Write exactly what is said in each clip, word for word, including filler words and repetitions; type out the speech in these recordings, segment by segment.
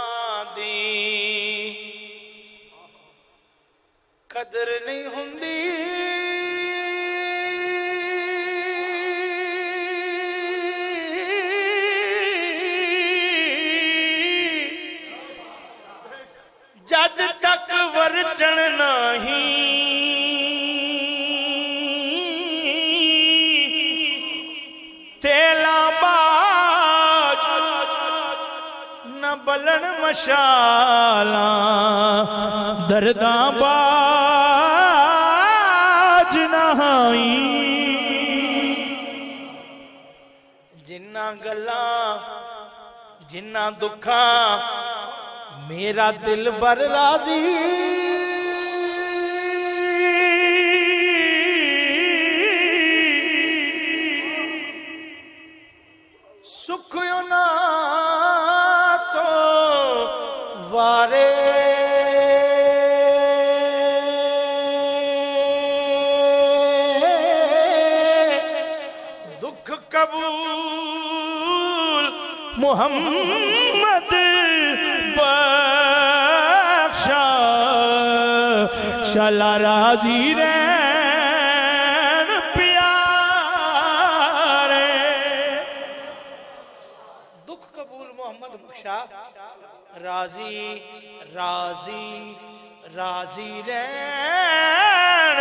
दी कदर नहीं हुंदी जद तक वरतन नहीं तेला बाज न बलन मशाला दर्दा बाज नहाई जिन्ना गल्ला जिन्ना दुखा मेरा दिल बर राजी सुख ना तो वारे दुख कबूल मोहम्मद बख्शा शाला राजी रैन प्यारे दुख कबूल मोहम्मद बख्शा राजी राजी राजी रैन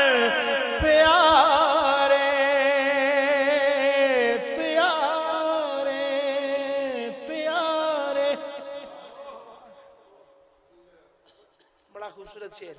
प्यारे प्यारे प्यारे बड़ा खूबसूरत शेर।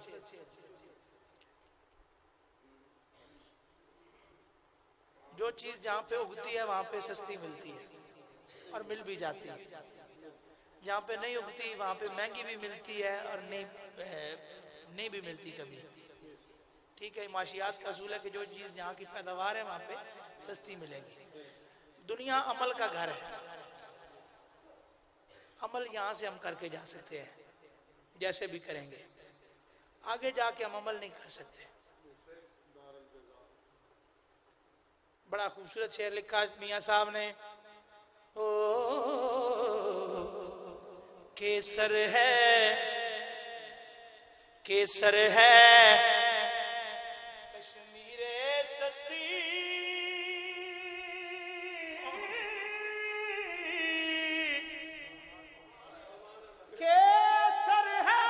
जो चीज जहां पे उगती है वहां पे सस्ती मिलती है और मिल भी जाती है, जहां पे नहीं उगती वहां पे महंगी भी मिलती है और नहीं नहीं भी मिलती कभी। ठीक है, माशियात का असूल है कि जो चीज जहां की पैदावार है वहां पे सस्ती मिलेगी। दुनिया अमल का घर है, अमल यहां से हम करके जा सकते हैं जैसे भी करेंगे, आगे जाके हम अमल नहीं कर सकते। बड़ा खूबसूरत शेर लिखा मियां साहब ने। ओ केसर है केसर है कश्मीरे सस्ती केसर है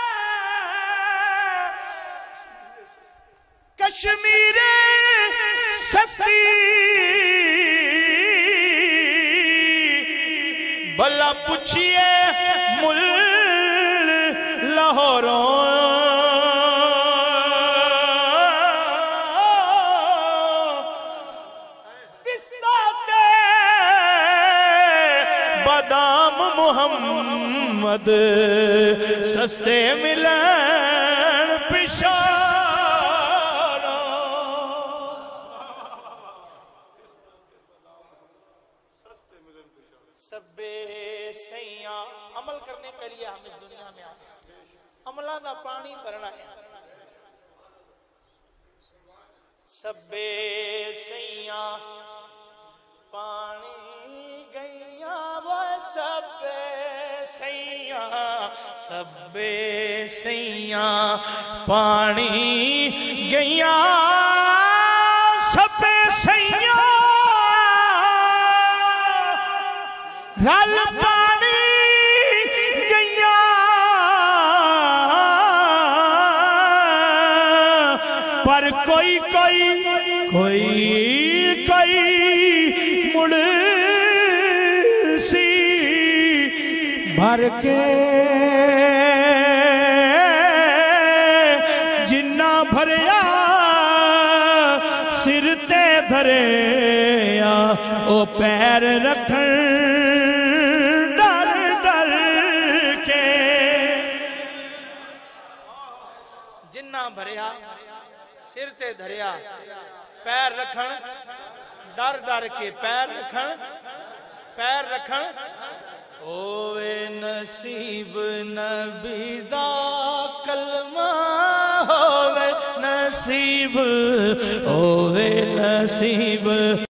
कश्मीरे सस्ती भला पूछिए मुल लाहौरों पिस्ता के बादाम मोहम्मद सस्ते मिलन पिशा सबे सैया अमल करने के लिए हम इस दुनिया में आए, अमला का पानी भरना है। सबे सैया पानी गैया वो सबे सैया सबे सैया पानी गैया सबे सैया रल पानी गैया पर कोई कोई कोई कोई मुड़ सी भर के जिन्ना भरया सिर ते धरे ओ पैर रखन भरिया सिर ते धरिया पैर रखन डर डर के पैर रखन पैर रखन ओवे नसीब नबी दा कलमा होवे नसीब ओवे नसीब